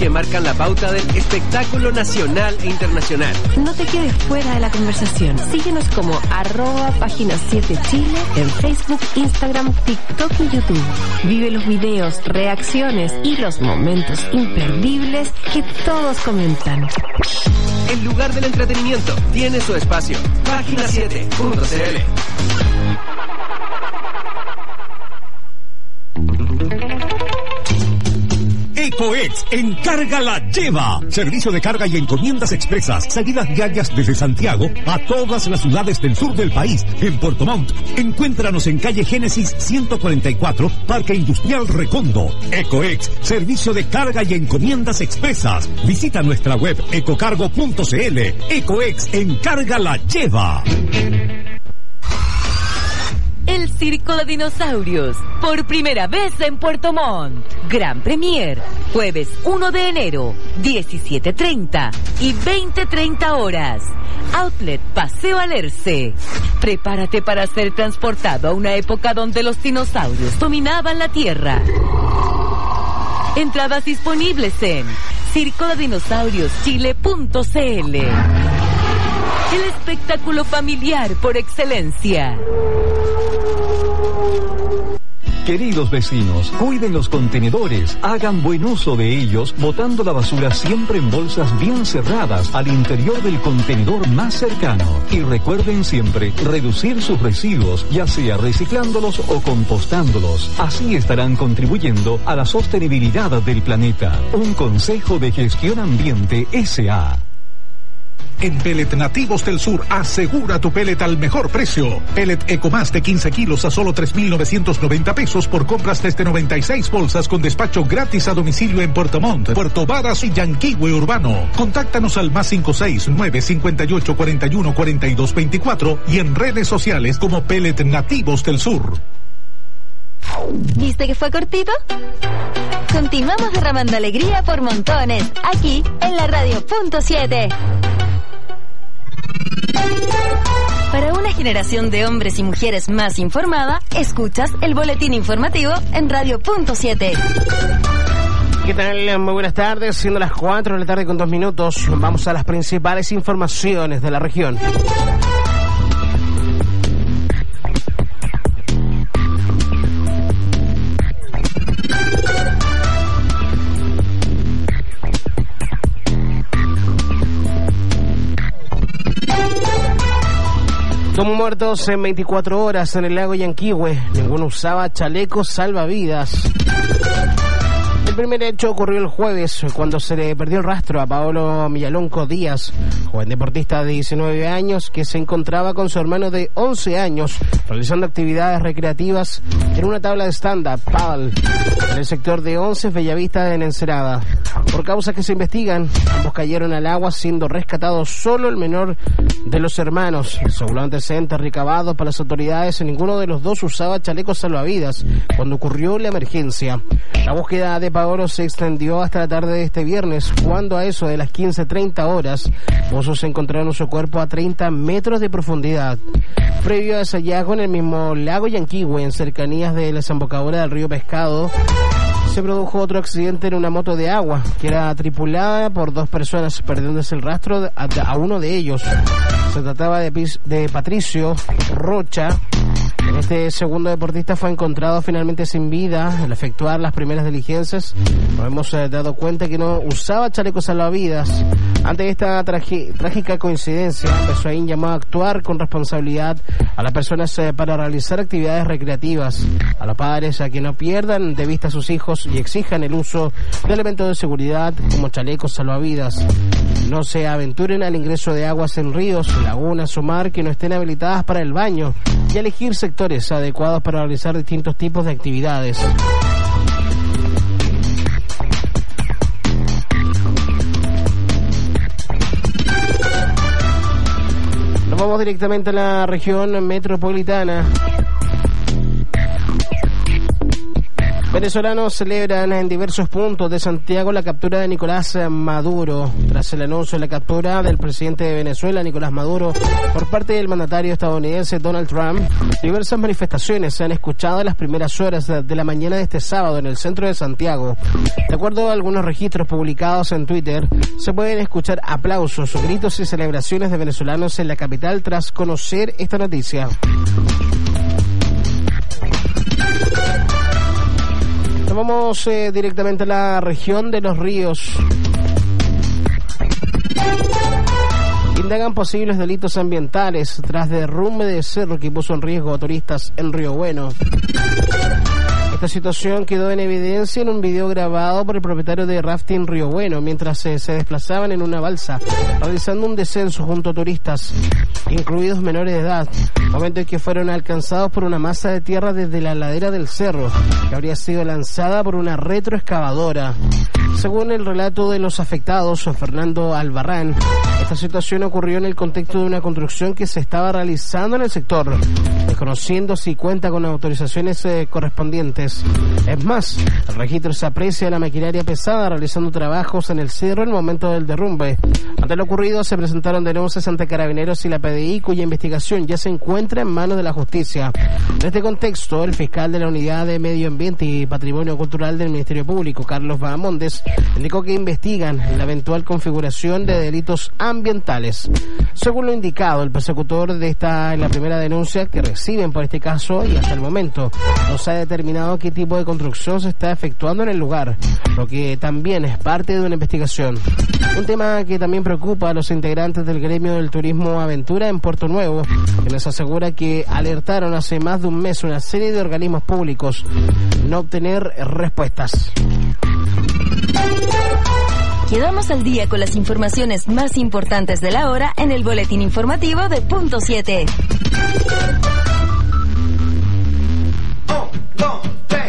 que marcan la pauta del espectáculo nacional e internacional. No te quedes fuera de la conversación. Síguenos como @Página 7 Chile en Facebook, Instagram, TikTok y YouTube. Vive los videos, reacciones y los momentos imperdibles que todos comentan. El lugar del entretenimiento tiene su espacio. Página7.cl. EcoEx Encarga la Lleva. Servicio de carga y encomiendas expresas. Salidas diarias desde Santiago a todas las ciudades del sur del país. En Puerto Montt, encuéntranos en calle Génesis 144, Parque Industrial Recondo. EcoEx, servicio de carga y encomiendas expresas. Visita nuestra web ecocargo.cl. EcoEx Encarga la Lleva. El Circo de Dinosaurios, por primera vez en Puerto Montt. Gran Premier, jueves 1 de enero, 17:30 y 20:30 horas. Outlet Paseo Alerce. Prepárate para ser transportado a una época donde los dinosaurios dominaban la Tierra. Entradas disponibles en circodedinosaurioschile.cl. El espectáculo familiar por excelencia. Queridos vecinos, cuiden los contenedores, hagan buen uso de ellos, botando la basura siempre en bolsas bien cerradas al interior del contenedor más cercano. Y recuerden siempre reducir sus residuos, ya sea reciclándolos o compostándolos. Así estarán contribuyendo a la sostenibilidad del planeta. Un consejo de Gestión Ambiente S.A. En Pellet Nativos del Sur, asegura tu pellet al mejor precio. Pellet Ecomás de 15 kilos a solo 3,990 pesos por compras desde 96 bolsas con despacho gratis a domicilio en Puerto Montt, Puerto Varas y Yanquihue Urbano. Contáctanos al +569 58 41 42 24 y en redes sociales como Pellet Nativos del Sur. ¿Viste que fue cortito? Continuamos derramando alegría por montones, aquí en la Radio.7. Para una generación de hombres y mujeres más informada, escuchas el boletín informativo en Radio.7. ¿Qué tal? Muy buenas tardes, siendo las 4 de la tarde con 2 minutos, vamos a las principales informaciones de la región. Como muertos en 24 horas en el lago Yanquihue. Ninguno usaba chalecos salvavidas. El primer hecho ocurrió el jueves, cuando se le perdió el rastro a Paolo Millalonco Díaz, joven deportista de 19 años que se encontraba con su hermano de 11 años realizando actividades recreativas en una tabla de stand-up paddle en el sector de 11 Bellavista en Ensenada. Por causas que se investigan, ambos cayeron al agua, siendo rescatado solo el menor de los hermanos. Según los antecedentes recabados por las autoridades, ninguno de los dos usaba chalecos salvavidas cuando ocurrió la emergencia. La búsqueda de Paolo se extendió hasta la tarde de este viernes, cuando a eso de las 15:30 horas, buzos encontraron su cuerpo a 30 metros de profundidad. Previo a ese hallazgo en el mismo lago Yanquihue, en cercanías de la desembocadura del río Pescado, se produjo otro accidente en una moto de agua, que era tripulada por 2 personas, perdiéndose el rastro a uno de ellos. Se trataba de Patricio Rocha. Este segundo deportista fue encontrado finalmente sin vida al efectuar las primeras diligencias. Nos hemos dado cuenta que no usaba chalecos salvavidas. Ante esta trágica coincidencia, Pesuaín llamó a actuar con responsabilidad a las personas para realizar actividades recreativas. A los padres a que no pierdan de vista a sus hijos y exijan el uso de elementos de seguridad como chalecos salvavidas. No se aventuren al ingreso de aguas en ríos, lagunas o mar que no estén habilitadas para el baño, y elegir sectores adecuados para realizar distintos tipos de actividades. Nos vamos directamente a la región metropolitana. Venezolanos celebran en diversos puntos de Santiago la captura de Nicolás Maduro. Tras el anuncio de la captura del presidente de Venezuela, Nicolás Maduro, por parte del mandatario estadounidense Donald Trump, diversas manifestaciones se han escuchado en las primeras horas de la mañana de este sábado en el centro de Santiago. De acuerdo a algunos registros publicados en Twitter, se pueden escuchar aplausos, gritos y celebraciones de venezolanos en la capital tras conocer esta noticia. Vamos directamente a la región de Los Ríos. Indagan posibles delitos ambientales tras derrumbe de cerro que puso en riesgo a turistas en Río Bueno. Esta situación quedó en evidencia en un video grabado por el propietario de Rafting Río Bueno mientras se desplazaban en una balsa realizando un descenso junto a turistas, incluidos menores de edad, momento en que fueron alcanzados por una masa de tierra desde la ladera del cerro, que habría sido lanzada por una retroexcavadora. Según el relato de los afectados, Fernando Albarrán, esta situación ocurrió en el contexto de una construcción que se estaba realizando en el sector, desconociendo si cuenta con autorizaciones correspondientes. Es más, el registro se aprecia de la maquinaria pesada realizando trabajos en el cerro en el momento del derrumbe. Ante lo ocurrido se presentaron denuncias ante Carabineros y la PDI, cuya investigación ya se encuentra en manos de la justicia. En este contexto, el fiscal de la Unidad de Medio Ambiente y Patrimonio Cultural del Ministerio Público, Carlos Bahamondes, indicó que investigan la eventual configuración de delitos ambientales. Según lo indicado, el persecutor de esta es la primera denuncia que reciben por este caso y hasta el momento no se ha determinado qué tipo de construcción se está efectuando en el lugar, lo que también es parte de una investigación. Un tema que también preocupa a los integrantes del gremio del turismo aventura en Puerto Nuevo, que les asegura que alertaron hace más de un mes una serie de organismos públicos no obtener respuestas. Quedamos al día con las informaciones más importantes de la hora en el boletín informativo de Punto 7. 1, 2, 3.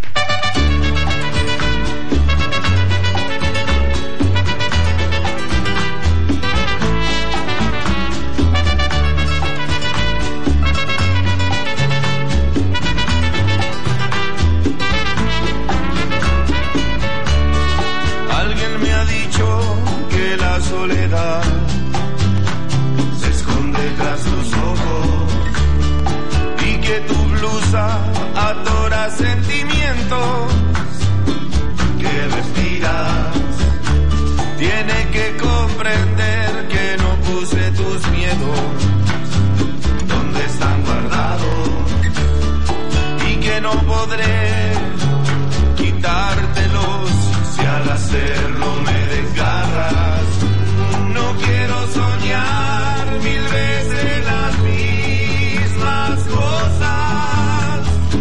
Alguien me ha dicho que la soledad se esconde tras tus ojos y que tu blusa atora sentimientos que respiras. Tiene que comprender que no puse tus miedos donde están guardados y que no podré quitártelos si al hacerlo me desgarras. No quiero soñar 1000 veces las mismas cosas,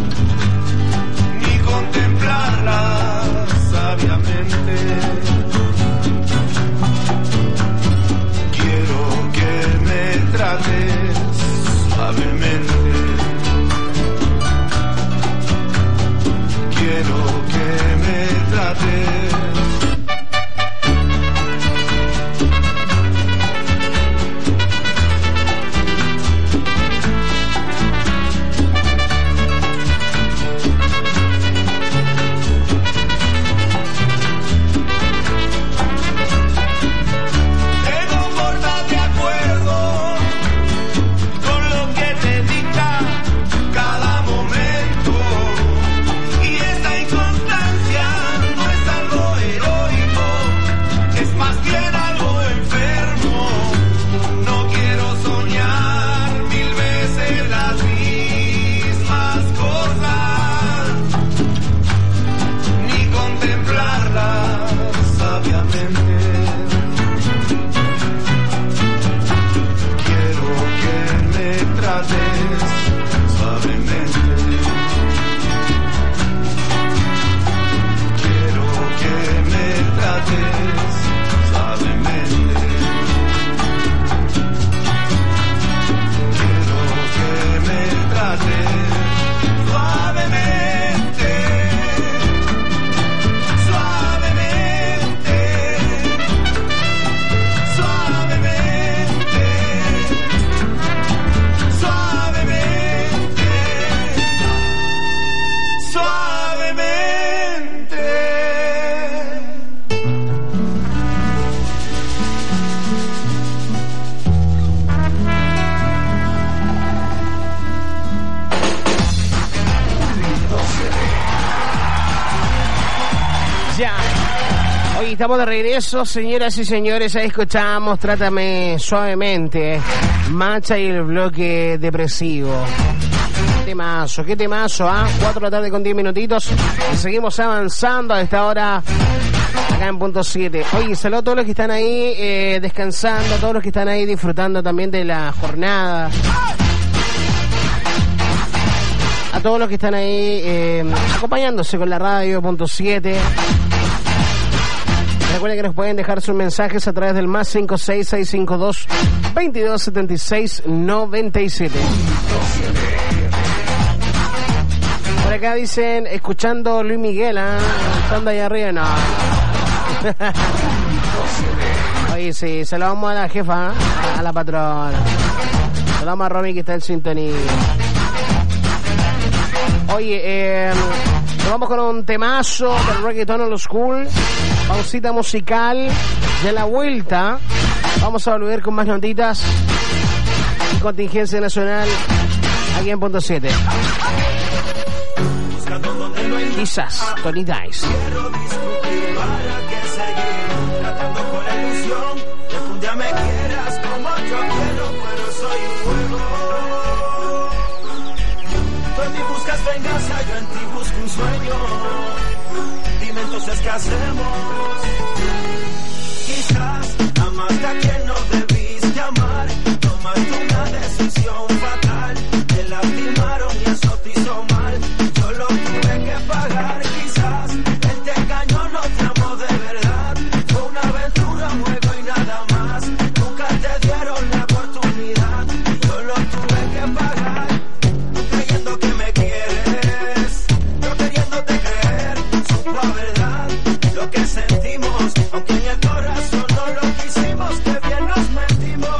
ni contemplarlas sabiamente. Quiero que me trates suavemente. Quiero que me trates. Suavemente, estamos de regreso, señoras y señores. Ahí escuchamos Trátame Suavemente, Macha y el bloque depresivo. Qué temazo, ¿ah? 4 de la tarde con 10 minutitos. Y seguimos avanzando a esta hora acá en punto 7. Oye, saludo a todos los que están ahí descansando, a todos los que están ahí disfrutando también de la jornada. A todos los que están ahí acompañándose con la radio punto 7. Recuerden que nos pueden dejar sus mensajes a través del más 56652 2276 97. Por acá dicen, escuchando Luis Miguel, estando ahí arriba, no. Oye, sí, se lo vamos a la jefa, a la patrona. Se lo vamos a Romy que está en sintonía. Oye, nos vamos con un temazo del reggaetón old school. Pausita musical. De la vuelta vamos a volver con más notitas y contingencia nacional aquí en punto 7. Quizás Tony Dice. Quiero discutir para que seguir tratando con la ilusión de que un día me quieras como yo quiero, pero soy un juego. Tú en mí buscas venganza, yo en ti busco un sueño. Dime entonces qué hacemos. Quizás amaste a quien no debiste amar, tomaste una decisión fatal, te lastimaron y eso te hizo mal. Yo lo tuve que pagar, quizás él te engañó, no te amó de verdad. Fue una aventura, un juego y nada más. Nunca te dieron la oportunidad, yo lo tuve que pagar. Tú creyendo que me quieres, yo queriéndote creer, supo a verdad lo que sentimos, aunque en el corazón no lo quisimos, que bien nos mentimos.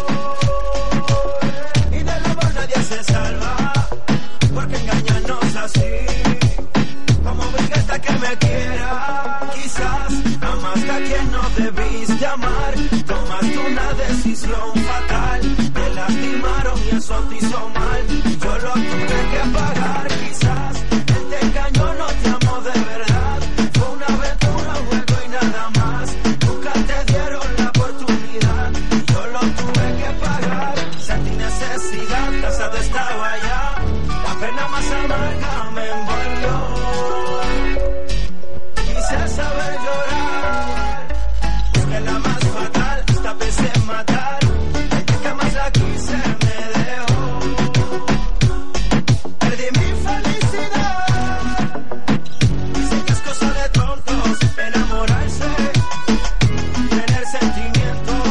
Y del amor nadie se salva, porque engañarnos así, como obligaste a que me quiera. Quizás amaste a quien no debiste amar, tomaste una decisión fatal, te lastimaron y eso te hizo mal. Yo lo tuve que pagar, quizás él te engañó, no te amó de verdad. Fue una aventura, un juego y nada más. Nunca te dieron la oportunidad, yo lo tuve que pagar. Sentí necesidad, casado estaba ya, la pena más amarga me envolvió. Quise saber llorar, busqué la más fatal, hasta pensé en matar. El que más la quise me dejó, perdí mi felicidad. Dicen que es cosa de tontos enamorarse, tener sentimientos.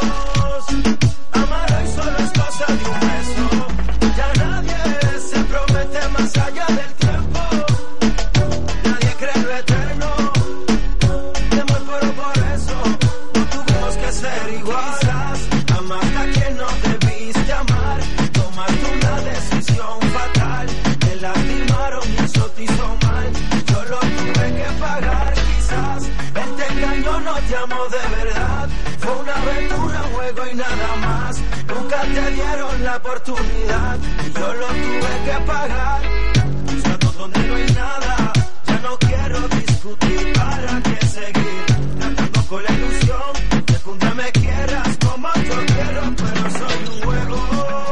Amar hoy solo es cosa de un beso, ya nadie se promete más allá del tiempo. Nadie cree lo eterno, te muero por eso, no tuvimos que ser igual. Quizás amaste a quien no debiste amar, tomaste una decisión fatal, te lastimaron y eso te hizo mal. Yo lo tuve que pagar, quizás él te engañó, no te amó de verdad. Fue una aventura, un juego y nada más. Nunca te dieron la oportunidad, yo lo tuve que pagar. Buscando donde no hay nada, ya no quiero discutir para qué seguir tratando con la ilusión de que un día me quieras como yo quiero, pero soy un juego.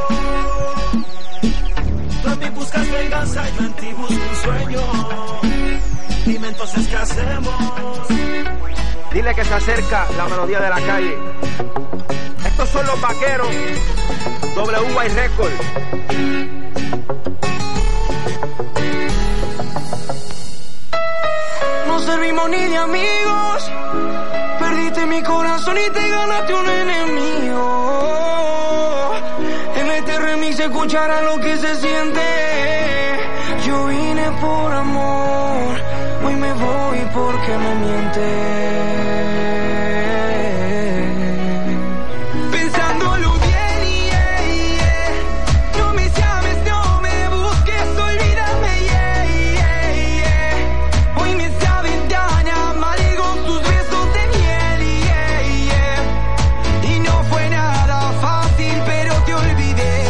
Tú en mí buscas venganza, yo en ti busco un sueño. Dime entonces qué hacemos. Dile que se acerca la melodía de la calle. Estos son los vaqueros, WY Record. No servimos ni de amigos, perdiste mi corazón y te ganaste un enemigo. En este remix se escuchará lo que se siente. Yo vine por amor, hoy me voy porque me mientes. Pensándolo bien, no me llames, no me busques, olvídame, hoy me saben tan amargos tus besos de miel, y no fue nada fácil, pero te olvidé.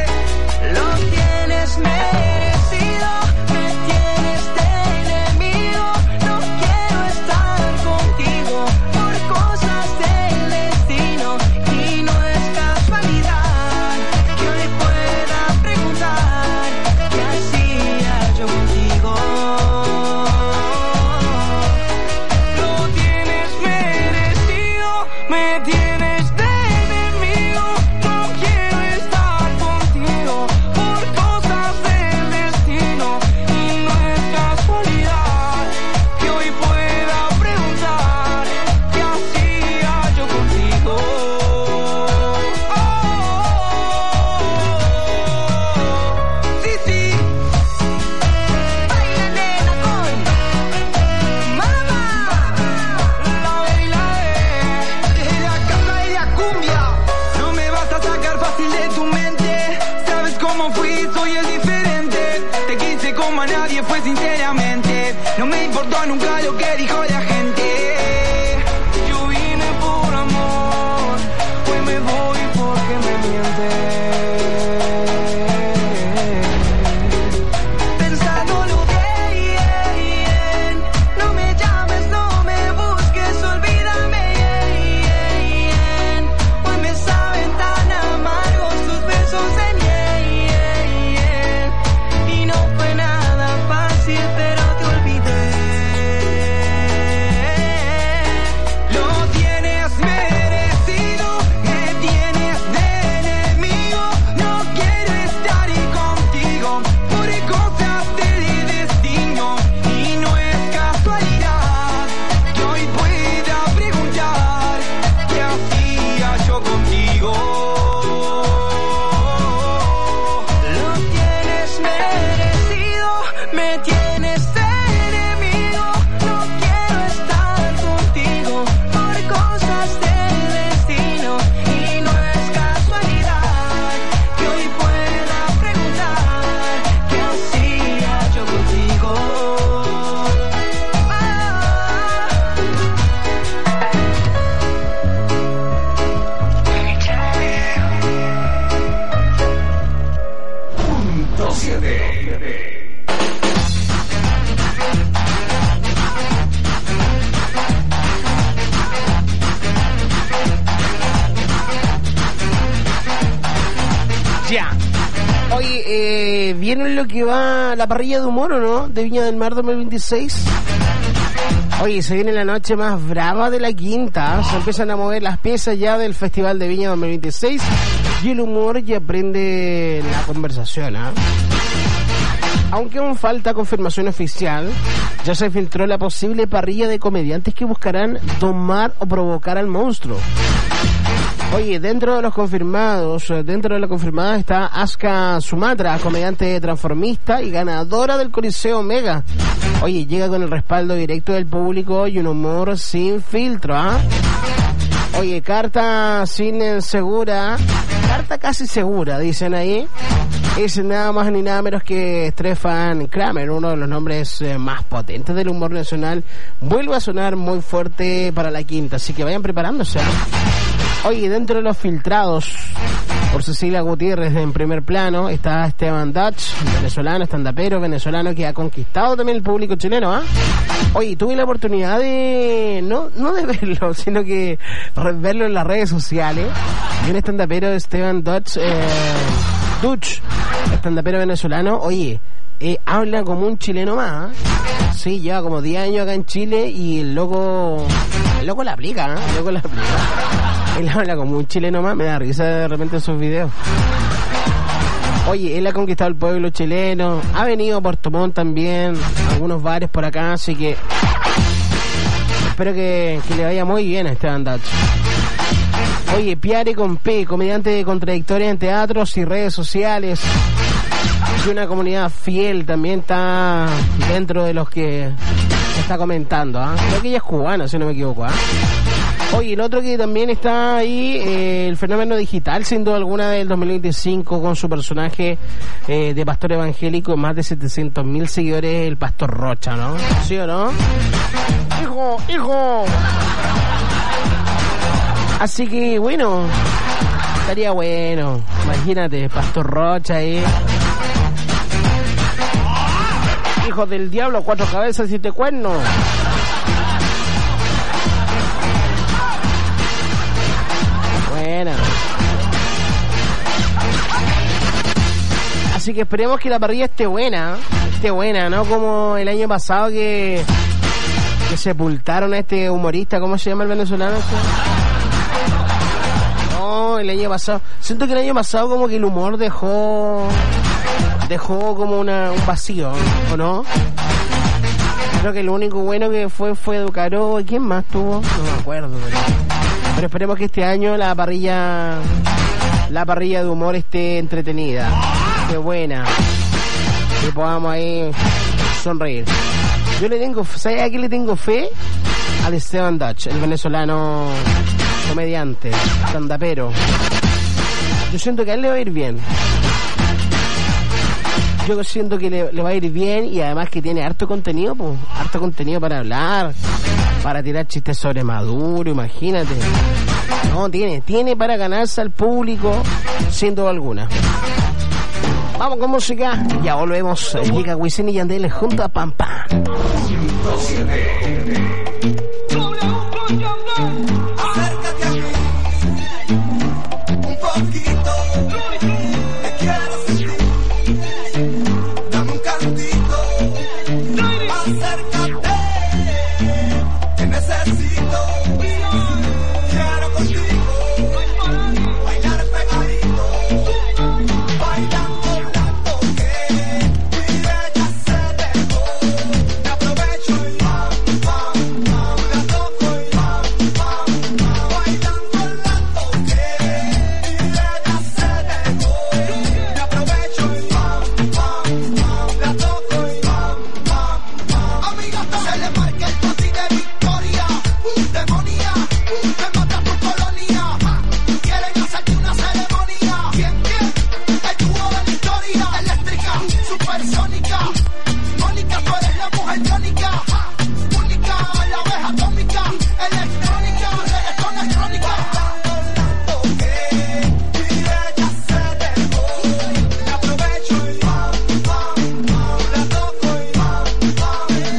Lo tienes merecido, me tienes de enemigo. hijo de agente. Yo vine por amor, hoy me voy porque me miente. Pensándolo bien, no me llames, no me busques, olvídame. Hoy me saben tan amargos tus besos en y no fue nada fácil, pero te olvidé. Lo tienes merecido, me tienes de enemigo. No quiero estar contigo por cosas del destino. Y no es casualidad que hoy pueda preguntar qué hacía yo contigo. Lo tienes merecido, me tienes de enemigo. No quiero estar contigo por cosas del destino. Y no es casualidad que hoy pueda preguntar qué hacía yo contigo. Punto 7. Ya. Oye, ¿vieron lo que va la parrilla de humor o no? De Viña del Mar 2026. Oye, se viene la noche más brava de la quinta. Se empiezan a mover las piezas ya del Festival de Viña 2026 y el humor ya prende la conversación, ¿ah? Aunque aún falta confirmación oficial, ya se filtró la posible parrilla de comediantes que buscarán domar o provocar al monstruo. Oye, dentro de la confirmada está Aska Sumatra, comediante transformista y ganadora del Coliseo Mega. Oye, llega con el respaldo directo del público y un humor sin filtro, ¿ah? Oye, carta casi segura, dicen ahí. Es nada más ni nada menos que Stefan Kramer, uno de los nombres más potentes del humor nacional. Vuelve a sonar muy fuerte para la quinta, así que vayan preparándose. Oye, dentro de los filtrados por Cecilia Gutiérrez en primer plano está Esteban Dutch, venezolano, estandapero venezolano que ha conquistado también el público chileno, ¿ah? Oye, tuve la oportunidad de no de verlo, sino que verlo en las redes sociales. Y un estandapero, Esteban Dutch, estandapero venezolano, oye, habla como un chileno más, ¿eh? Sí, lleva como 10 años acá en Chile y el loco la aplica, ¿eh? Él habla como un chileno más, me da risa de repente en sus videos. Oye, él ha conquistado el pueblo chileno, ha venido a Puerto Montt también, algunos bares por acá, así que espero que le vaya muy bien a Esteban Dutch. Oye, Piare con P, comediante con trayectoria en teatros y redes sociales. Y una comunidad fiel también está dentro de los que está comentando, ¿ah? Creo que ella es cubana, si no me equivoco, ¿ah? Oye, el otro que también está ahí, el fenómeno digital, sin duda alguna, del 2025, con su personaje de pastor evangélico, más de 700.000 seguidores, el Pastor Rocha, ¿no? ¿Sí o no? ¡Hijo! Así que, bueno, estaría bueno. Imagínate, Pastor Rocha ahí. Hijo del diablo, 4 cabezas y 7 cuernos. Buena. Así que esperemos que la parrilla esté buena, ¿no? Como el año pasado que sepultaron a este humorista, ¿cómo se llama el venezolano? No, el año pasado. Siento que el año pasado como que el humor dejó como un vacío, ¿o no? Creo que lo único bueno que fue Educaro. ¿Quién más tuvo? No me acuerdo. Pero esperemos que este año la parrilla de humor esté entretenida, esté buena, que podamos ahí sonreír. Yo le tengo, ¿sabes a qué le tengo fe? Al Esteban Dutch, el venezolano comediante, stand-upero. Yo siento que a él le va a ir bien. yo siento que le va a ir bien y además que tiene harto contenido, pues, harto contenido para hablar, para tirar chistes sobre Maduro, imagínate. No, tiene para ganarse al público, sin duda alguna. Vamos con música, ya volvemos. Llega Wisin y Yandel junto a Pam Pam. Acércate a mí un poquito, te quiero sentir, dame un cantito, acércate, te necesito, quiero contigo, bailar pegadito, bailando la toque, y ella se dejó, me aprovecho y la toco y bailando la toque, y ella se dejó, me aprovecho y la toco y amiga, se le marca el pati de victoria, demonia, te mata tu colonia, quieren hacerte una ceremonia, ¿quién? El dúo de la historia, eléctrica, supersónica, Mónica, tú eres la mujer tónica, única, la abeja atómica, electrónica, reggaetón electrónica, toque, y ella se dejó, me aprovecho y la toco y bailando la toque, y ella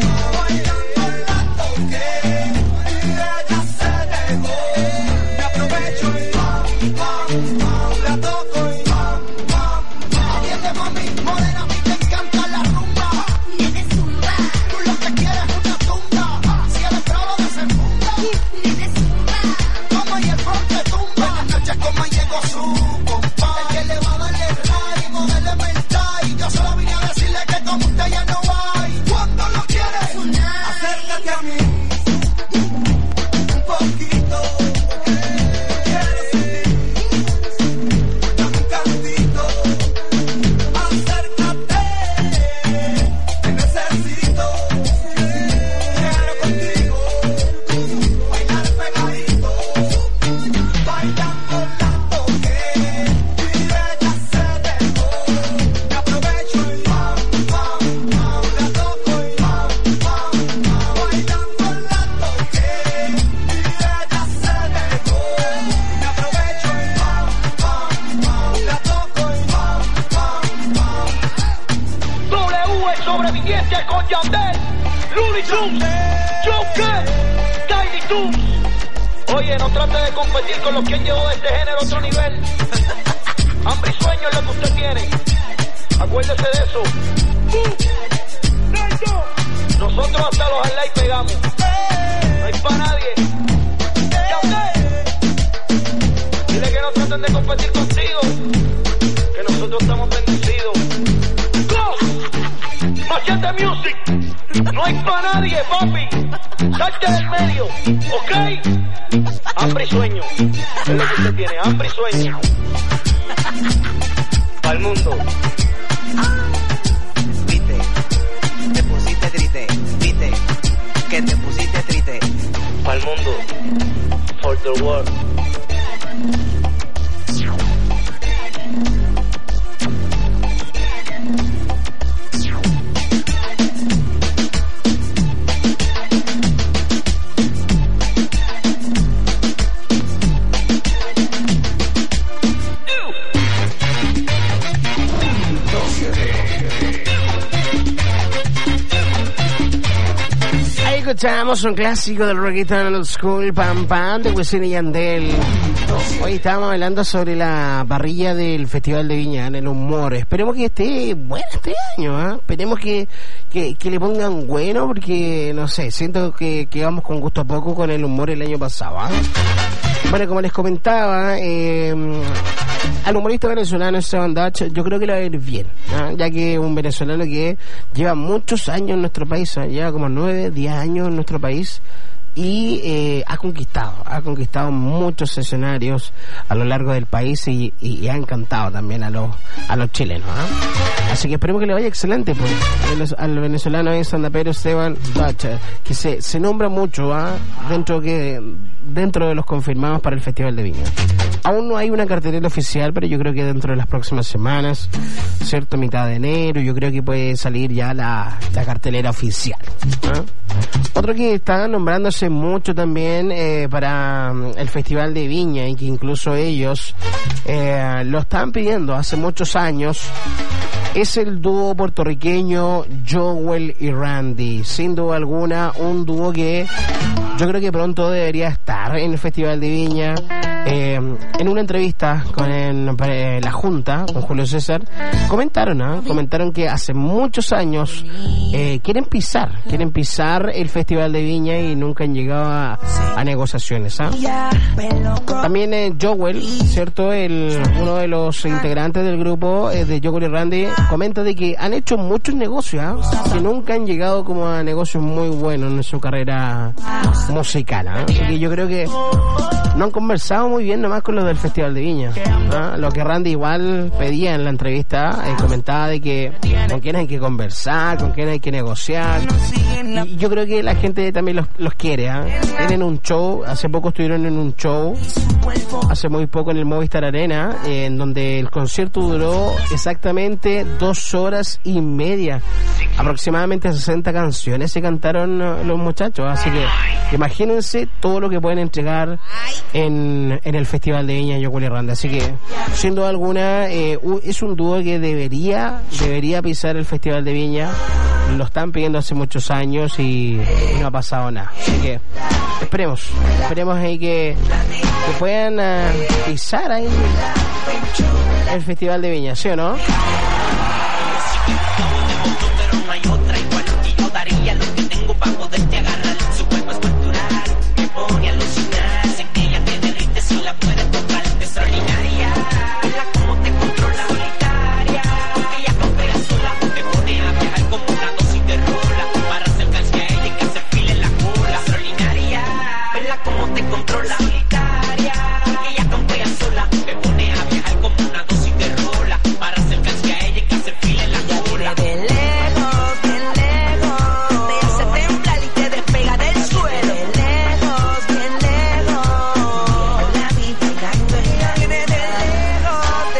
se dejó, me aprovecho y la toco y atiende mami, morena, a mí te encanta la rumba, tú lo que quieres es una tunda, si eres bravo desenfunda, como y el front te tumba, buenas noches como llegó su compa, el que le va a darle ray, modéleme el tie, yo solo vine a decirle que como usted ya no hay, cuando lo quieres, acércate a mí, un poquito, quiero sentir, dame un cantito, acércate, te necesito, quiero contigo, bailar pegadito, bailando la toque, y ella se dejó, me aprovecho y la toco y bailando la toque, y ella se dejó, me aprovecho y W, el sobreviviente con Yandel, Looney Tunes, Joker, Tiny Toons. Oye, no trate de competir con los que han llevado este género a otro nivel. Hambre y sueño es lo que usted tiene. Acuérdese de eso. Nosotros hasta los highlights pegamos. No hay para nadie. Yandel, dile que no traten de competir contigo, que nosotros estamos bendecidos. Go, Machete Music, no hay para nadie, papi. Salte del medio, ¿ok? Hambre y sueño, es lo que usted tiene, hambre y sueño. Pa'l mundo. Viste, te pusiste triste, viste, que te pusiste triste. Pa'l mundo. For the world. Escuchamos un clásico del reggaeton old school, Pam Pam, de Wisin y Yandel. Hoy estábamos hablando sobre la parrilla del Festival de Viña, en el humor. Esperemos que esté bueno este año, ¿eh? Esperemos que le pongan bueno, porque, no sé, siento que vamos con gusto a poco con el humor el año pasado, ¿eh? Bueno, como les comentaba, al humorista venezolano Esteban Dach, yo creo que le va a ir bien, ¿no? Ya que es un venezolano que lleva muchos años en nuestro país, ¿no? Lleva como 9, 10 años en nuestro país y ha conquistado muchos escenarios a lo largo del país y ha encantado también a los chilenos, ¿eh? Así que esperemos que le vaya excelente, pues, al venezolano stand-upero Esteban Dach, que se nombra mucho, ¿eh? dentro de los confirmados para el Festival de Viña. Aún no hay una cartelera oficial, pero yo creo que dentro de las próximas semanas, cierto, mitad de enero, yo creo que puede salir ya la cartelera oficial. Otro que está nombrándose mucho también para el Festival de Viña, y que incluso ellos lo están pidiendo hace muchos años, es el dúo puertorriqueño Joel y Randy. Sin duda alguna, un dúo que yo creo que pronto debería estar en el Festival de Viña. En una entrevista con la Junta, con Julio César, comentaron que hace muchos años quieren pisar el Festival de Viña y nunca han llegado a negociaciones. También Joel, ¿cierto? Uno de los integrantes del grupo de Joel y Randy comenta de que han hecho muchos negocios, que nunca han llegado como a negocios muy buenos en su carrera musical. Y yo creo que no han conversado muy bien nomás con los del Festival de Viña. Lo que Randy igual pedía en la entrevista, comentaba de que con quién hay que conversar, con quién hay que negociar. Y yo creo que la gente también los quiere. Tienen un show, hace poco estuvieron en un show, hace muy poco en el Movistar Arena, en donde el concierto duró exactamente 2 horas y media. Aproximadamente 60 canciones se cantaron los muchachos, así que imagínense todo lo que pueden entregar en el Festival de Viña Joel y Randy. Así que, sin duda alguna, es un dúo que debería pisar el Festival de Viña. Lo están pidiendo hace muchos años y no ha pasado nada. Así que esperemos ahí que puedan pisar ahí el Festival de Viña, ¿sí o no? Pero no hay otra igual, y yo daría lo que tengo para poderte agarrar. Su cuerpo es cultural, me pone a alucinar. Sé que ella te derrite si la puedes tocar. Extraordinaria, verla como te controla solitaria. Ella campea sola, te pone a viajar como una dosis de rola. Para acercarse a ella y que se file la cola. Extraordinaria, verla como te controla solitaria. Ella campea sola, te pone a viajar como una dosis de rola. Para acercarse a ella y que se file la cola. De lejos, bien lejos, te hace temblar y te despega del suelo. De lejos, bien lejos, la vi bailando en la viene de lejos,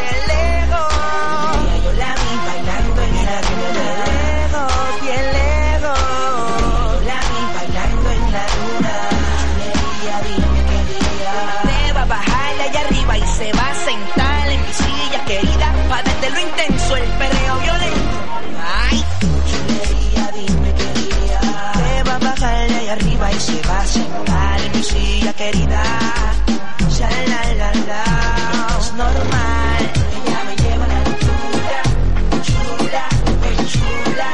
yo la vi bailando en la viene de lejos, bien lejos, la vi bailando en la luna. Chulería, dime qué día. Te va a bajar allá arriba y se va a sentar en mi silla querida, para desde lo intenso el perreo violento. Ay, chulería, dime qué día. Te va a bajar allá arriba y se va a sentar en mi silla querida. Shalalala, es normal. Ella me lleva a la chula, chula, es chula.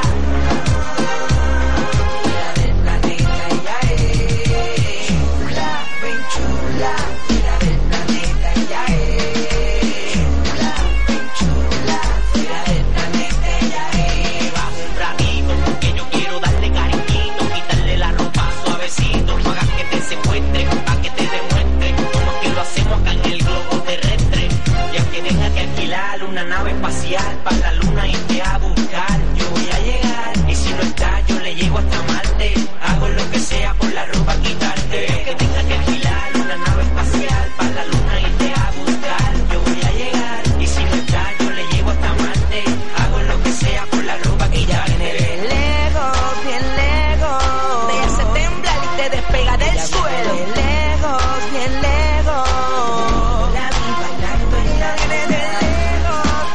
Fuera del planeta ella es chula, ven chula. Fuera del planeta ella es chula, ven chula. Fuera del planeta ella es. Bajo un ratito, porque yo quiero darle cariñito, quitarle la ropa suavecito, para que te secuestre, para que te demuestre cómo es que lo hacemos acá en el globo terrestre. Y aunque tenga que alquilar una nave espacial para la luna y irte a buscar, yo voy a llegar, y si no está yo le llego hasta Marte. Hago lo que sea por la ropa quitarte. Aunque tenga que alquilar una nave espacial para la luna y irte a buscar, yo voy a llegar, y si no está yo le llego hasta Marte. Hago lo que sea por la ropa quitarte. De lejos, bien lejos, te hace temblar y te despega del suelo. De lejos, bien lejos, la vi bailando en la viene de lejos,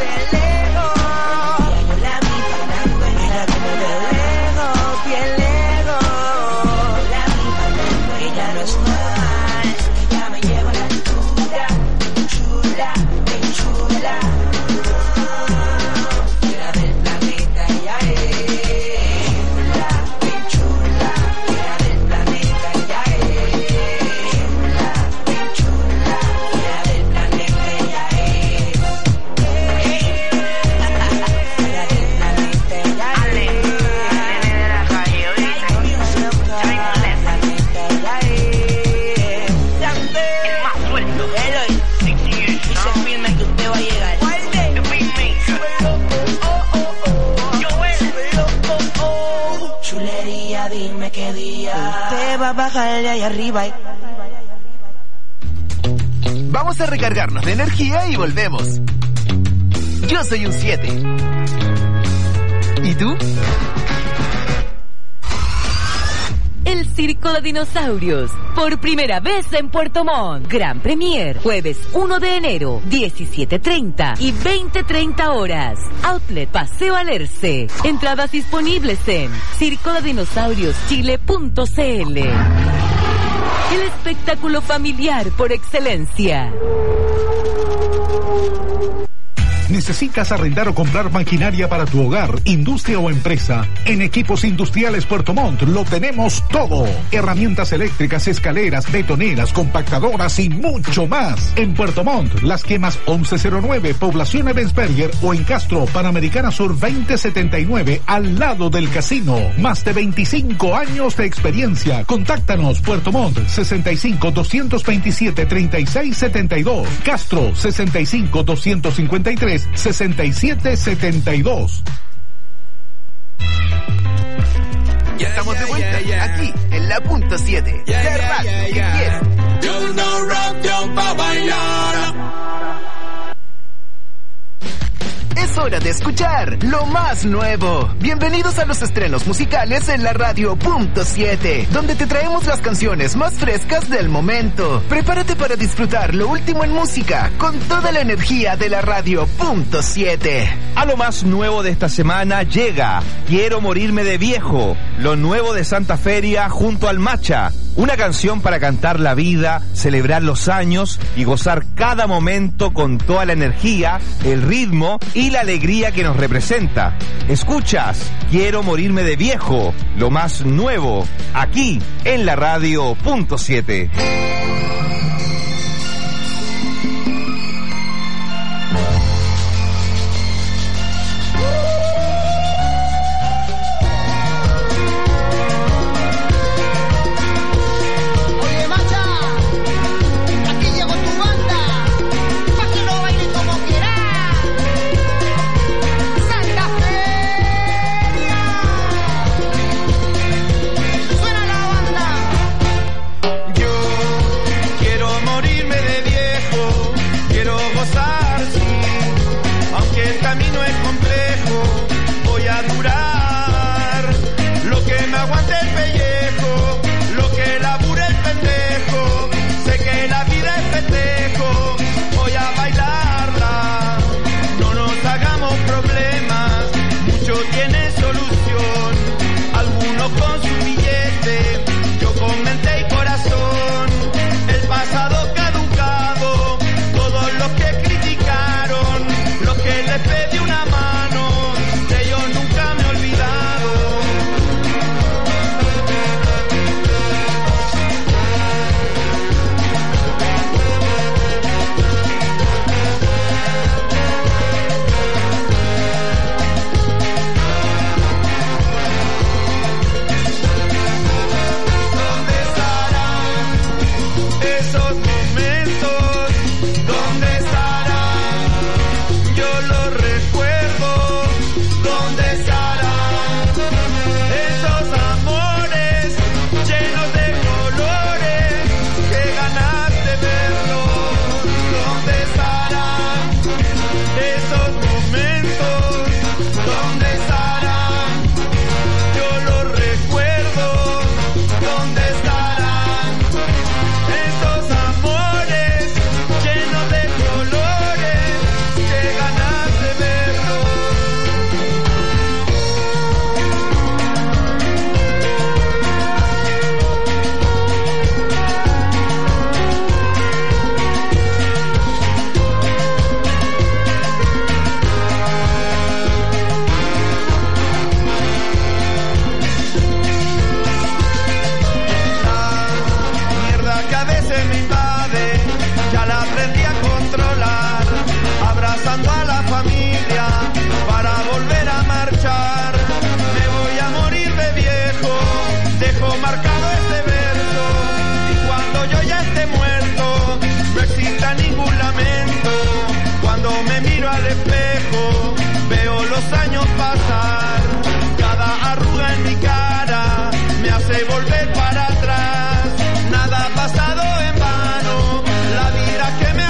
yo la vi bailando en la viene de lejos, bien lejos, la vi bailando en ella no es normal. Ella me lleva a la altura, chula, ven chula. Fuera del planeta ella es chula, ven chula. Fuera del planeta ella es chula, ven chula. Fuera del planeta ella es. Fuera del planeta ella es. La calle, el más suelto, Eloy. Dice firme que usted va a llegar. Chulería, dime qué día. Usted va a bajarle ahí arriba y Vamos a recargarnos de energía y volvemos. Yo soy un 7. ¿Y tú? El Circo de Dinosaurios, por primera vez en Puerto Montt. Gran Premier, jueves 1 de enero, 17:30 y 20:30 horas. Outlet Paseo Alerce. Entradas disponibles en circoladinosaurioschile.cl. El espectáculo familiar por excelencia. ¿Necesitas arrendar o comprar maquinaria para tu hogar, industria o empresa? En Equipos Industriales Puerto Montt lo tenemos todo. Herramientas eléctricas, escaleras, betoneras, compactadoras y mucho más. En Puerto Montt, Las Quemas 1109, Población Ebensberger, o en Castro, Panamericana Sur 2079, al lado del casino. Más de 25 años de experiencia. Contáctanos, Puerto Montt, 65-227-3672. Castro, 65-253-6772. Ya estamos de vuelta, aquí, en la punto 7. Yo no rock, yo pa' bailar. Es hora de escuchar lo más nuevo. Bienvenidos a los estrenos musicales en la radio punto 7, donde te traemos las canciones más frescas del momento. Prepárate para disfrutar lo último en música con toda la energía de la radio punto 7. A lo más nuevo de esta semana llega Quiero morirme de viejo, lo nuevo de Santa Feria junto al Macha. Una canción para cantar la vida, celebrar los años y gozar cada momento con toda la energía, el ritmo y la alegría que nos representa. Escuchas Quiero morirme de viejo, lo más nuevo, aquí en la radio punto 7. Volver para atrás, nada ha pasado en vano, la vida que me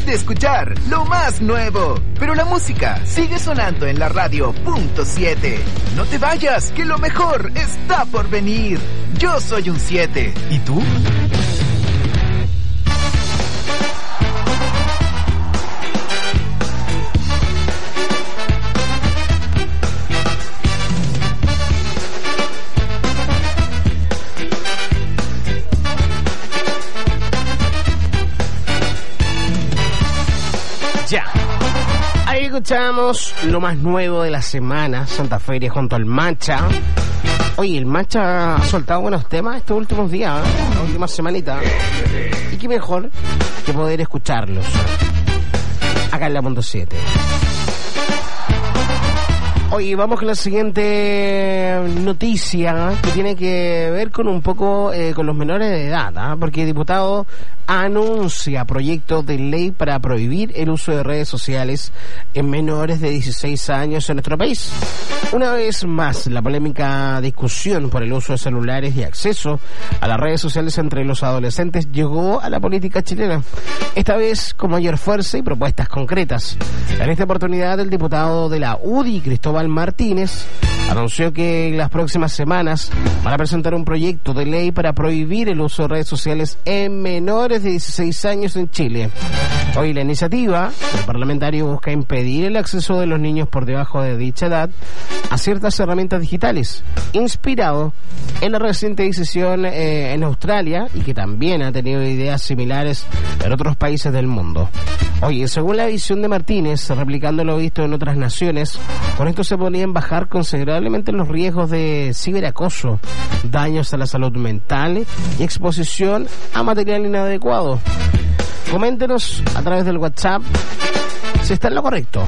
de escuchar lo más nuevo, pero la música sigue sonando en la radio .7. No te vayas, que lo mejor está por venir. Yo soy un 7. ¿Y tú? Ya. Ahí escuchamos lo más nuevo de la semana, Santa Feria junto al Macha. Oye, el Macha ha soltado buenos temas estos últimos días, ¿eh? La última semanita. Y qué mejor que poder escucharlos acá en la .7. Oye, vamos con la siguiente noticia que tiene que ver con un poco con los menores de edad, ¿eh? Porque el diputado anuncia proyecto de ley para prohibir el uso de redes sociales en menores de 16 años en nuestro país. Una vez más, la polémica discusión por el uso de celulares y acceso a las redes sociales entre los adolescentes llegó a la política chilena, esta vez con mayor fuerza y propuestas concretas. En esta oportunidad, el diputado de la UDI, Cristóbal Martínez, anunció que en las próximas semanas van a presentar un proyecto de ley para prohibir el uso de redes sociales en menores de 16 años en Chile. Hoy la iniciativa del parlamentario busca impedir el acceso de los niños por debajo de dicha edad a ciertas herramientas digitales, inspirado en la reciente decisión en Australia y que también ha tenido ideas similares en otros países del mundo. Oye, según la visión de Martínez, replicando lo visto en otras naciones, con esto se podrían bajar considerablemente los riesgos de ciberacoso, daños a la salud mental y exposición a material inadecuado. Coméntenos a través del WhatsApp si está en lo correcto,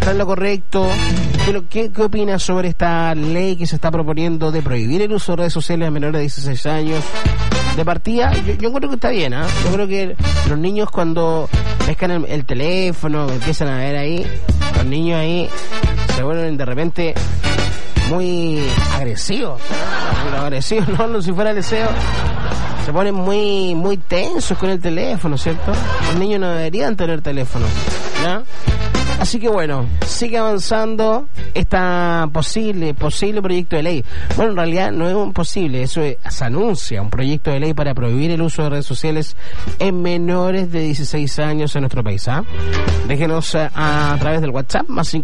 ¿Qué opinas sobre esta ley que se está proponiendo de prohibir el uso de redes sociales a menores de 16 años? De partida, yo creo que está bien, ¿eh? Yo creo que los niños cuando pescan el teléfono, empiezan a ver ahí, los niños ahí se vuelven de repente muy agresivos, no, si fuera deseo, se ponen muy tensos con el teléfono, ¿cierto? Los niños no deberían tener teléfono, ¿no? Así que bueno, sigue avanzando esta posible proyecto de ley. Bueno, en realidad no es un posible, se anuncia un proyecto de ley para prohibir el uso de redes sociales en menores de 16 años en nuestro país, ¿ah? Déjenos a través del WhatsApp, más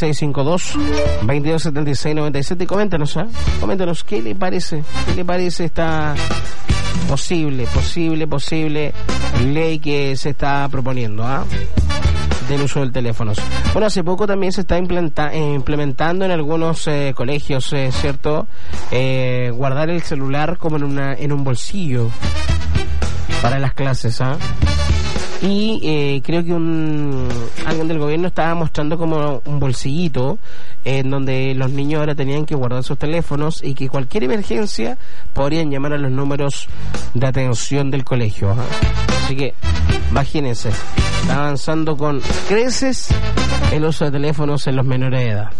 56652-227697 y coméntanos, coméntanos qué le parece esta posible ley que se está proponiendo, del uso del teléfono. Bueno, hace poco también se está implementando en algunos colegios, ¿cierto? Guardar el celular como en un bolsillo para las clases, Y creo que alguien del gobierno estaba mostrando como un bolsillito en donde los niños ahora tenían que guardar sus teléfonos y que cualquier emergencia podrían llamar a los números de atención del colegio. Así que imagínense, está avanzando con creces el uso de teléfonos en los menores de edad.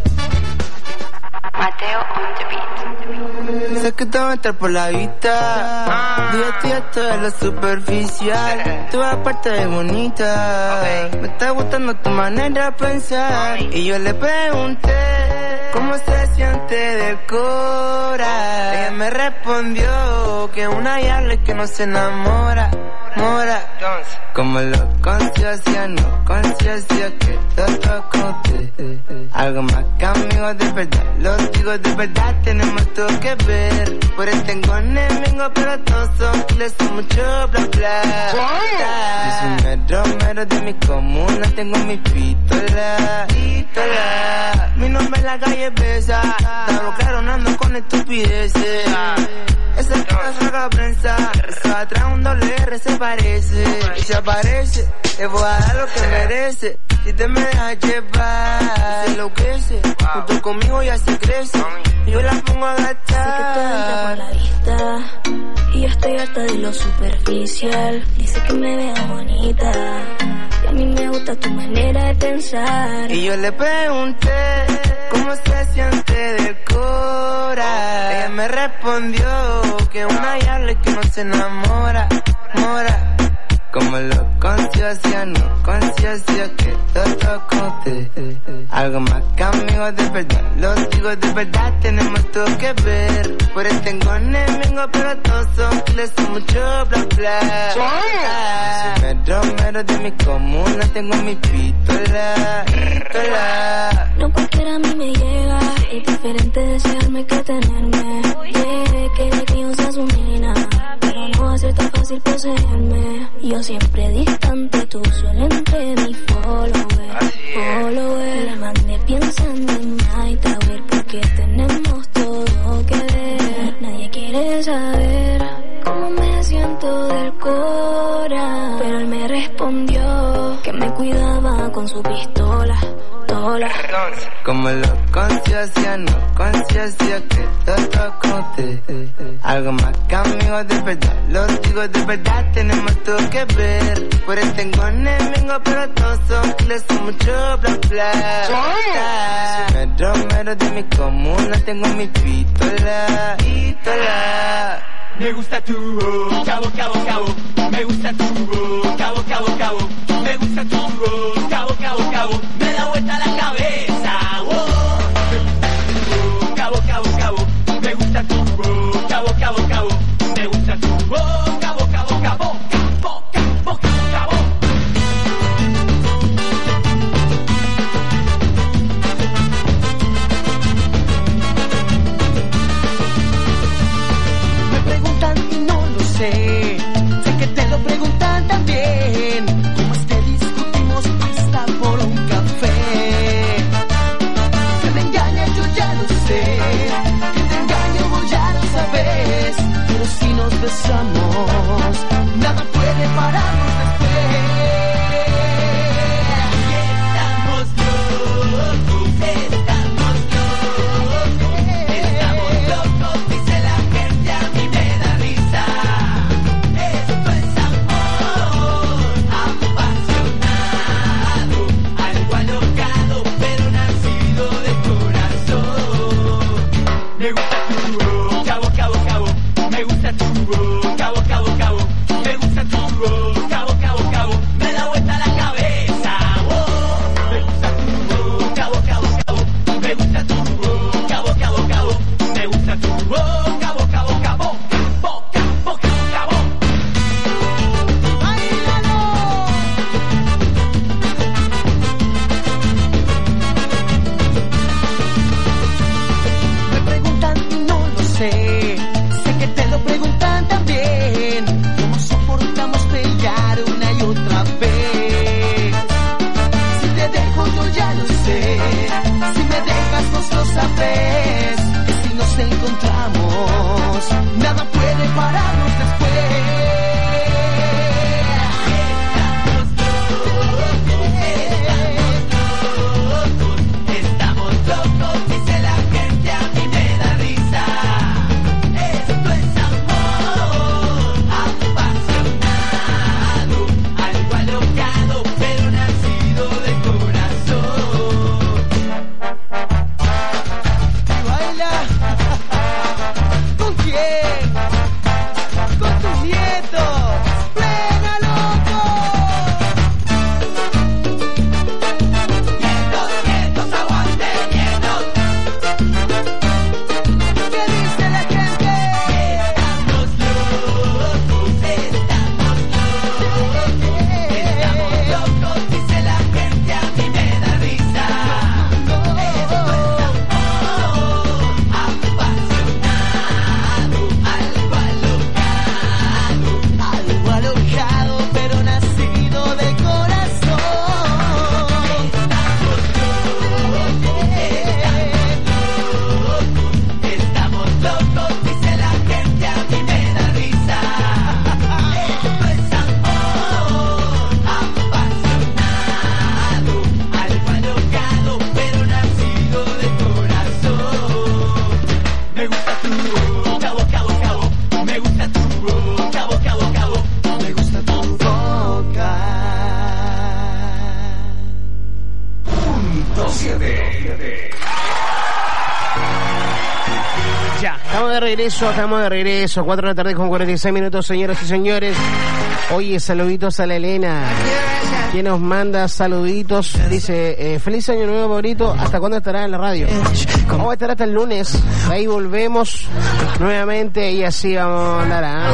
Mateo on the beat. Sé que te va a entrar por la vista. Día esto es lo superficial. Tú aparte de bonita. Me está gustando tu manera de pensar. Y yo le pregunté cómo se siente del cora. Ella me respondió que una diabla que no se enamora. Como lo conciencia, no conciencia que todo conté. Algo más que amigos de verdad. Los digo de verdad, tenemos todo que ver. Por eso tengo enemigos, pero todos son les son mucho bla bla. Yo soy mero de mi comuna, tengo mi pistola. Mi nombre en la calle pesa. Está claro, no ando con estupideces. Esa chica saca prensa. Esa atrás un doble R se parece. Y se aparece, te voy a dar lo que merece. Si te me dejas llevar, se enloquece. Junto conmigo ya se crece. Yo la pongo a gastar. Sé que te entra por la vista. Y yo estoy harta de lo superficial. Dice que me veo bonita. Y a mí me gusta tu manera de pensar. Y yo le pregunté cómo se siente del cora. Ella me respondió que una diabla que no se enamora. Como lo conciencia, no conciencia que todo conté. Algo más que amigos de verdad, los digo de verdad, tenemos todo que ver. Por eso tengo enemigos, pero todos son les son mucho bla bla. Soy mero de mi comuna, tengo mi pistola. No cualquiera a mí me llega, es diferente desearme que tenerme. Quiere que yo sea su nena, pero no va a ser tan fácil poseerme. Yo siempre distante, tú solo entre mi follower. La mandé pensando en Night Tower porque tenemos todo que ver. Nadie quiere saber cómo me siento del cora, pero él me respondió que me cuidaba con su pistola. Como lo conciencia, no conciencia que todo conté. Algo más que amigos de verdad, los digo de verdad, tenemos todo que ver. Por eso tengo enemigos, pero todos son les son mucho bla bla. Soy mero de mi comuna, tengo mi pistola. Me gusta tu voz, cabo, cabo, cabo. Me gusta tu voz, cabo, cabo, cabo. Me gusta tu voz, cabo, cabo, cabo. Me da vuelta la cabeza, wow. Me gusta tu voz, cabo, cabo, cabo. Me gusta tu voz, cabo, cabo, cabo. Me gusta tu voz, cabo, cabo, cabo. Cabo, cabo, cabo. Sé que te lo preguntan también. ¿Cómo es que discutimos hasta por un café? Que me engaña yo ya lo sé, que te engaño vos ya lo sabes. Pero si nos besamos, nada puede pararnos después. Estamos locos, dice la gente, a mí me da risa. Me gusta tu voz, cabo, cabo, cabo. Me gusta tu voz, cabo, cabo, cabo. Me gusta tu voz, cabo, cabo, cabo. Me da vuelta la cabeza, wow. Me gusta tu voz, cabo, cabo, cabo. Me gusta tu voz, cabo, cabo, cabo. Me gusta tu voz, cabo, cabo, cabo. Cabo, cabo, cabo. Sé que te lo preguntan también. ¿Cómo soportamos pelear una y otra vez? Si te dejo yo ya lo sé, si me dejas vos lo sabes. Que si nos encontramos, nada puede pararnos después. Estamos locos, dice la gente, a mí me da risa. Esto es amor, apasionado, algo alocado, pero nacido de corazón. Baila. ¿Con quién? Con tus nietos. ¡Venga, loco! Nietos, aguante, nietos. ¿Qué dice la gente? Estamos locos, dice la gente, a mí me da risa. Esto es amor, apasionado, algo alocado, pero nacido de corazón. Estamos locos, dice la gente, a mí me da risa. Esto es amor, apasionado, algo alocado, pero nacido de corazón. Me gusta tu voz, cabo, cabo, cabo. Me gusta tu voz, cabo, cabo, cabo. Me gusta tu boca. Punto 7. Ya, estamos de regreso, 4 de la tarde con 46 minutos, señoras y señores. Oye, saluditos a la Elena, que nos manda saluditos. Dice, feliz año nuevo, Maurito. ¿Hasta cuándo estará en la radio? Vamos a estar hasta el lunes. Ahí volvemos nuevamente y así vamos a andar.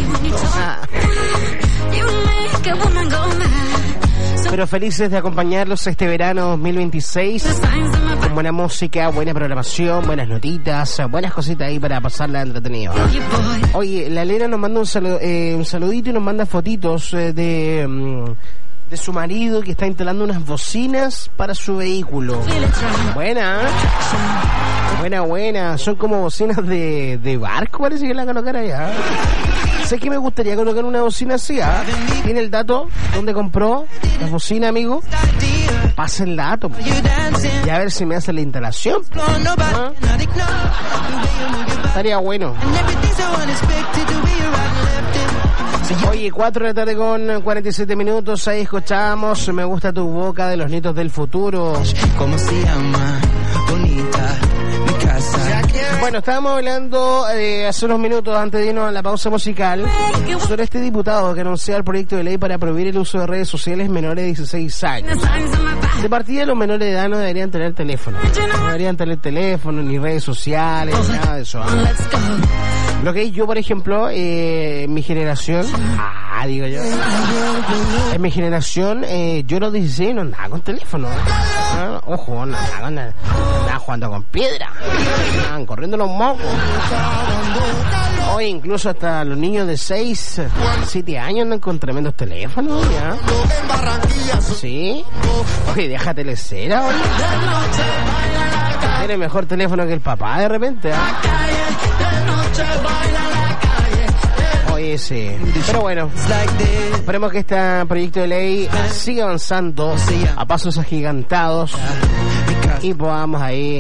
Pero felices de acompañarlos este verano 2026 con buena música, buena programación, buenas notitas, buenas cositas ahí para pasarla entretenido. Oye, la Elena nos manda un saludito y nos manda fotitos de su marido que está instalando unas bocinas para su vehículo. Buena. Son como bocinas de barco, parece que la colocar allá. Sé que me gustaría colocar una bocina así, ¿Tiene el dato? ¿Dónde compró la bocina, amigo? Pasa el dato. Y a ver si me hace la instalación. Estaría bueno. Oye, 4 de la tarde con 47 minutos. Ahí escuchamos Me gusta tu boca de los Nietos del Futuro. ¿Cómo se llama? Bonita, mi casa. Bueno, estábamos hablando hace unos minutos antes de irnos a la pausa musical sobre este diputado que anunció el proyecto de ley para prohibir el uso de redes sociales menores de 16 años. De partida, los menores de edad no deberían tener teléfono. No deberían tener teléfono, ni redes sociales, nada de eso. Lo que yo, por ejemplo, en mi generación, en mi generación, yo a los 16 no andaba con teléfono. Ojo, no andaba jugando con piedra. Andaban corriendo los mocos. Hoy incluso hasta los niños de 6, 7 años andan con tremendos teléfonos, ¿ya? Sí. Oye, deja telecera, oye. Tiene mejor teléfono que el papá de repente, Oye, sí. Pero bueno, esperemos que este proyecto de ley siga avanzando a pasos agigantados y podamos ahí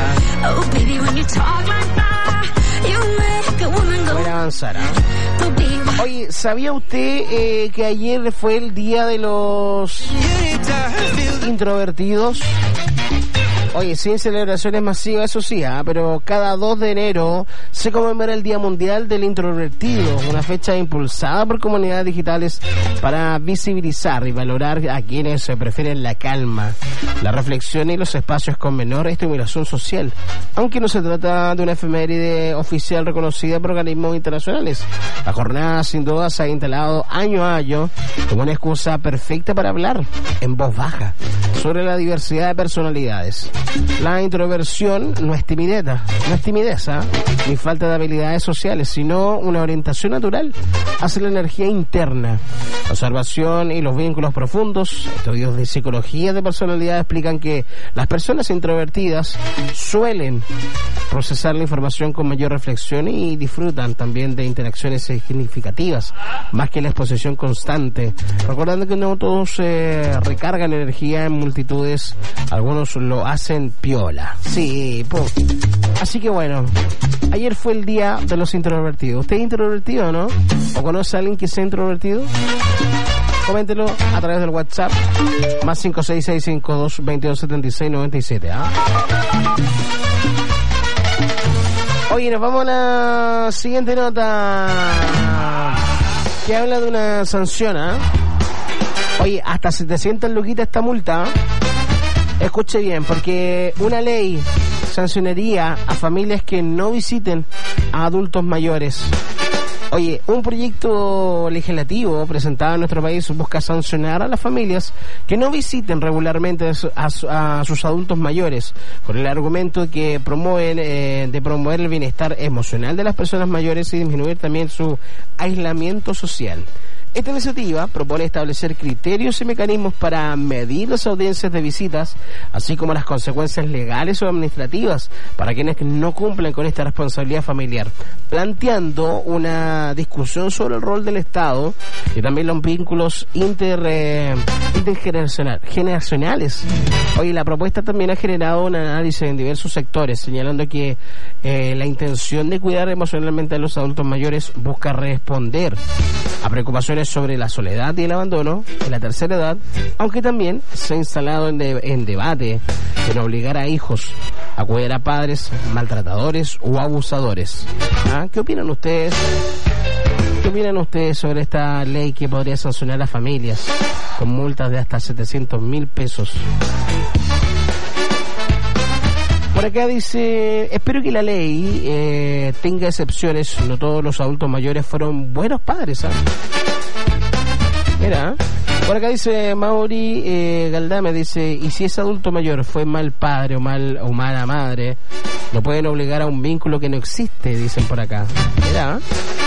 poder avanzar. Oye, ¿sabía usted que ayer fue el día de los introvertidos? Oye, sin celebraciones masivas, eso sí, pero cada 2 de enero se conmemora el Día Mundial del Introvertido, una fecha impulsada por comunidades digitales para visibilizar y valorar a quienes prefieren la calma, la reflexión y los espacios con menor estimulación social, aunque no se trata de una efeméride oficial reconocida por organismos internacionales. La jornada sin duda se ha instalado año a año como una excusa perfecta para hablar en voz baja sobre la diversidad de personalidades. La introversión no es timidez, ni falta de habilidades sociales, sino una orientación natural hacia la energía interna. La observación y los vínculos profundos, estudios de psicología de personalidad explican que las personas introvertidas suelen procesar la información con mayor reflexión y disfrutan también de interacciones significativas, más que la exposición constante. Recordando que no todos recargan energía en multitudes, algunos lo hacen piola. Sí, así que bueno, ayer fue el día de los introvertidos. ¿Usted es introvertido o no? ¿O conoce a alguien que sea introvertido? Coméntelo a través del WhatsApp más 56652227697. Oye, nos vamos a la siguiente nota que habla de una sanción. Oye, hasta 700 luquitas esta multa. Escuche bien, porque una ley sancionaría a familias que no visiten a adultos mayores. Oye, un proyecto legislativo presentado en nuestro país busca sancionar a las familias que no visiten regularmente a sus adultos mayores, con el argumento de que promover el bienestar emocional de las personas mayores y disminuir también su aislamiento social. Esta iniciativa propone establecer criterios y mecanismos para medir las audiencias de visitas, así como las consecuencias legales o administrativas para quienes no cumplen con esta responsabilidad familiar, planteando una discusión sobre el rol del Estado y también los vínculos intergeneracionales. Hoy la propuesta también ha generado un análisis en diversos sectores, señalando que la intención de cuidar emocionalmente a los adultos mayores busca responder a preocupaciones sobre la soledad y el abandono en la tercera edad, aunque también se ha instalado en debate en obligar a hijos a cuidar a padres maltratadores o abusadores. ¿Qué opinan ustedes? ¿Qué opinan ustedes sobre esta ley que podría sancionar a las familias con multas de hasta 700.000 pesos? Por acá dice, espero que la ley tenga excepciones. No todos los adultos mayores fueron buenos padres, ¿sabes? Mira, por acá dice Mauri Galdame, dice, y si ese adulto mayor fue mal padre o mala madre, lo pueden obligar a un vínculo que no existe, dicen por acá. Mira.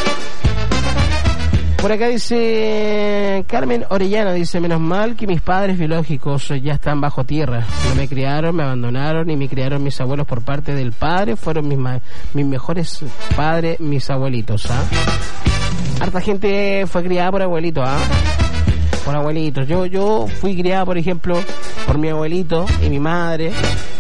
Por acá dice Carmen Orellana, dice, menos mal que mis padres biológicos ya están bajo tierra. No me criaron, me abandonaron y me criaron mis abuelos por parte del padre. Fueron mis mejores padres, mis abuelitos, ¿ah? Harta gente fue criada por abuelitos, ¿ah? Por abuelitos. Yo fui criada, por ejemplo, por mi abuelito y mi madre.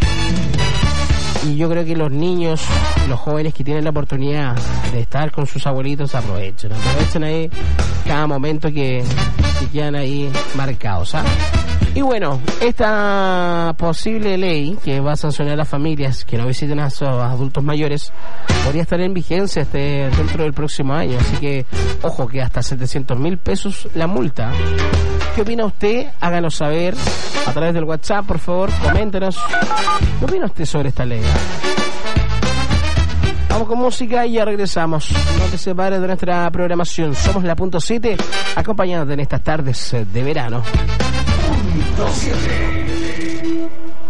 Y yo creo que los niños, los jóvenes que tienen la oportunidad de estar con sus abuelitos, aprovechen ahí cada momento que quedan ahí marcados, ¿sabes? Y bueno, esta posible ley que va a sancionar a las familias que no visiten a sus adultos mayores podría estar en vigencia dentro del próximo año. Así que, ojo, que hasta 700.000 pesos la multa. ¿Qué opina usted? Háganos saber a través del WhatsApp, por favor, coméntenos. ¿Qué opina usted sobre esta ley? Vamos con música y ya regresamos. No te separes de nuestra programación. Somos la Punto 7, acompañándote en estas tardes de verano. Punto 7.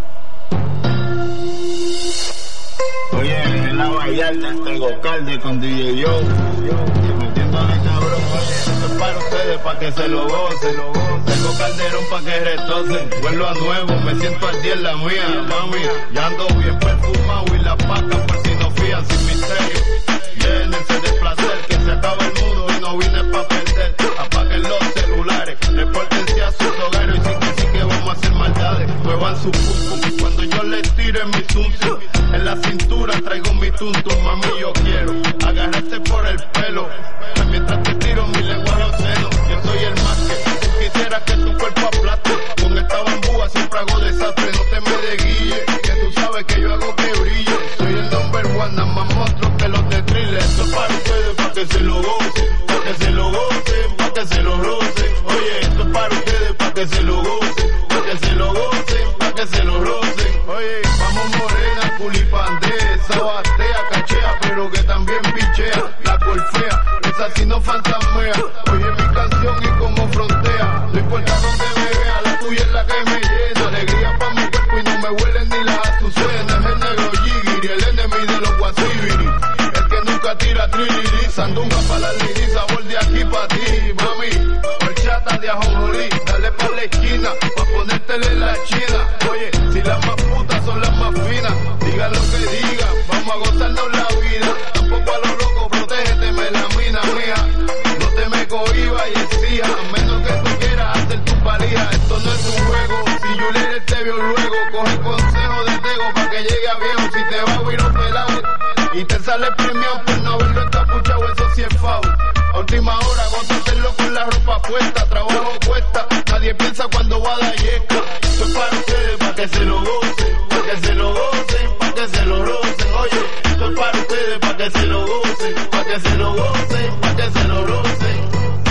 Oye, en la Vallarta tengo Calde con DJ Joe. Metiéndole cabrón, oye, esto es para ustedes, para que se lo gocen. Tengo Calderón para que retocen. Vuelvo a nuevo, me siento al día en la mía, mami. Ya ando bien perfumado y la paca por si no fían sin misterio. Llénense de placer, que se acaba el mundo y no vine pa' perder. Apaguen los celulares, repórtense a sus hogares y sí que vamos a hacer maldades. Muevan su pum cuando yo les tire mi zum. En la cintura traigo mi tuntum, mami, yo quiero agarrarte por el pelo mientras te tiro mi lenguaje obsceno. Yo soy el más que tú quisieras que tu cuerpo aplaste. Con esta bambúa siempre hago desastre, no te me desguille, que tú sabes que yo hago que brille. Soy el number one, nada más monstruo que los de Thriller. Esto es para ustedes, para que se lo gocen, para que se lo gocen, para que se lo rocen. Oye, esto es para ustedes, para que se lo gocen, para que se lo gocen, para que se lo rocen. Oye, vamos morena, culipandea, esa batea, cachea, pero que también pichea, la colfea, esa sí no fantasmea. Oye mi canción y como frontea, no importa donde me vea, la tuya es la que me llena. Alegría pa' mi cuerpo y no me huelen ni las azucenas. Es el negro Jigiri, el enemy de los guasibiri, el que nunca tira triliri. Sandunga pa' la liri, sabor de aquí pa' ti, mami. Horchata de ajonjolí, dale pa' la esquina, pa' ponértele la china. Oye, si las más putas son las más finas, diga lo que diga, vamos a gozarnos la vida. Tampoco a lo loco, protégete, me la mina mía. No te me cohibas y exija, a menos que tú quieras hacer tu valija. Esto no es un juego, si Juliet te vio luego, coge consejo de Tego pa' que llegue a viejo. Si te va a huir un pelado y te sale premiado por no haberlo encapuchado, eso sí es foul. A última hora, gózatelo con la ropa puesta, trabajo cuesta, nadie piensa cuando va a dar yesca. Esto es para ustedes, para que se lo gocen, para que se lo gocen, para que se lo rocen. Oye, esto es para ustedes, para que se lo gocen, para que se lo gocen, para que se lo rocen.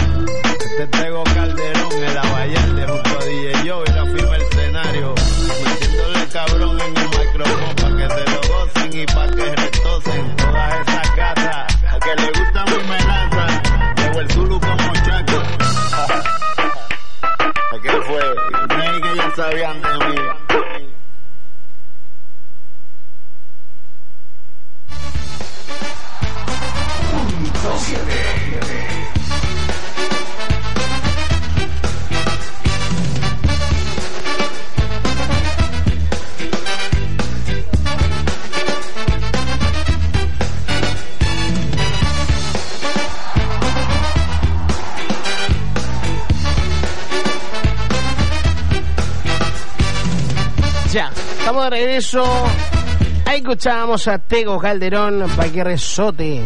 Te traigo Calderón en la Vallarta junto a DJ Joe y la firma el escenario, metiéndole cabrón en el micrófono para que se lo gocen y para que retocen todas esas casas a que le gusta mi menaza. Llevo el Zulu como Chaco. ¿Qué fue? Ustedes que ya sabían de mí. Punto 7. Ya, estamos de regreso. Ahí escuchábamos a Tego Calderón para que resote.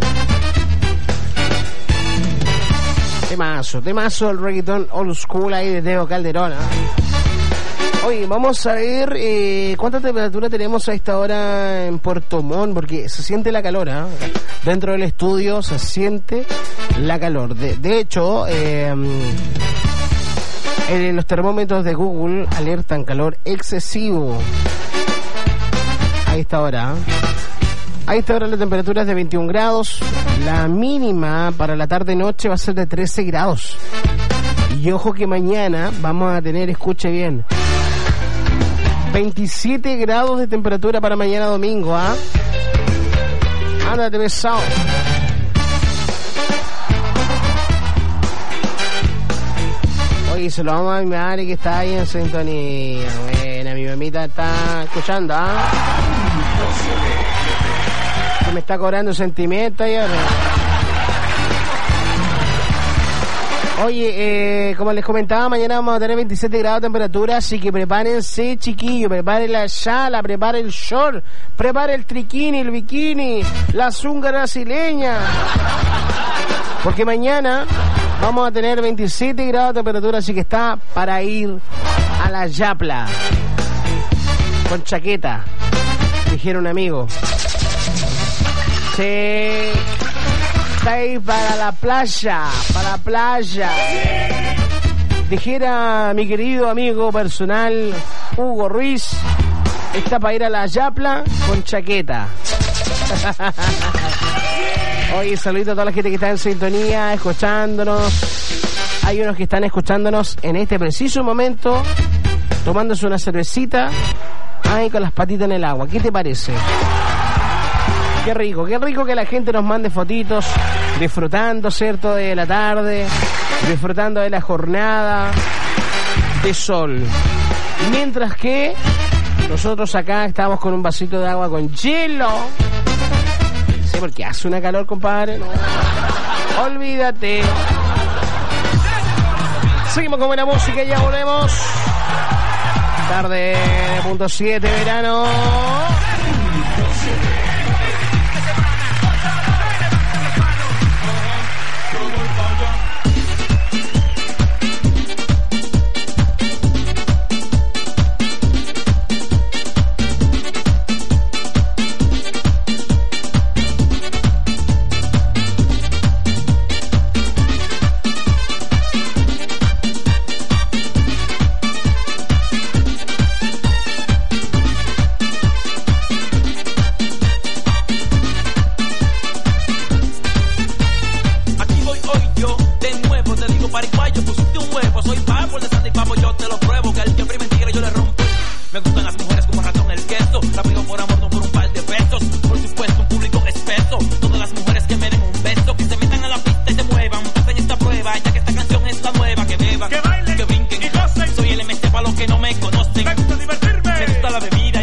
Temazo el reggaetón old school ahí de Tego Calderón, ¿eh? Oye, vamos a ver cuánta temperatura tenemos a esta hora en Puerto Montt, porque se siente la calor, ¿eh? Dentro del estudio se siente la calor. De hecho, los termómetros de Google alertan calor excesivo a esta hora. A esta hora la temperatura es de 21 grados, la mínima para la tarde-noche va a ser de 13 grados. Y ojo que mañana vamos a tener, escuche bien, 27 grados de temperatura para mañana domingo, ¿ah? Ándate pesado. Oye, se lo vamos a mi madre que está ahí en sintonía. Buena, mi mamita está escuchando, ¿ah? Que me está cobrando sentimientos ahí ahora. Oye, como les comentaba, mañana vamos a tener 27 grados de temperatura, así que prepárense, chiquillos, preparen la shala, preparen el short, preparen el triquini, el bikini, la zunga brasileña, porque mañana vamos a tener 27 grados de temperatura, así que está para ir a la yapla, con chaqueta, dijeron un amigo. Sí. Ahí para la playa, dijera mi querido amigo personal Hugo Ruiz, está para ir a la yapla con chaqueta. Oye, saludito a toda la gente que está en sintonía, escuchándonos. Hay unos que están escuchándonos en este preciso momento, tomándose una cervecita, ahí con las patitas en el agua. ¿Qué te parece? Qué rico que la gente nos mande fotitos disfrutando, ¿cierto?, de la tarde, disfrutando de la jornada de sol. Mientras que nosotros acá estamos con un vasito de agua con hielo. Sí, porque hace una calor, compadre. No. Olvídate. Seguimos con buena música y ya volvemos. Tarde de punto 7, verano.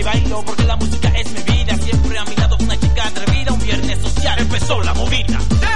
Porque la música es mi vida, siempre a mi lado una chica atrevida, un viernes social, empezó la movida.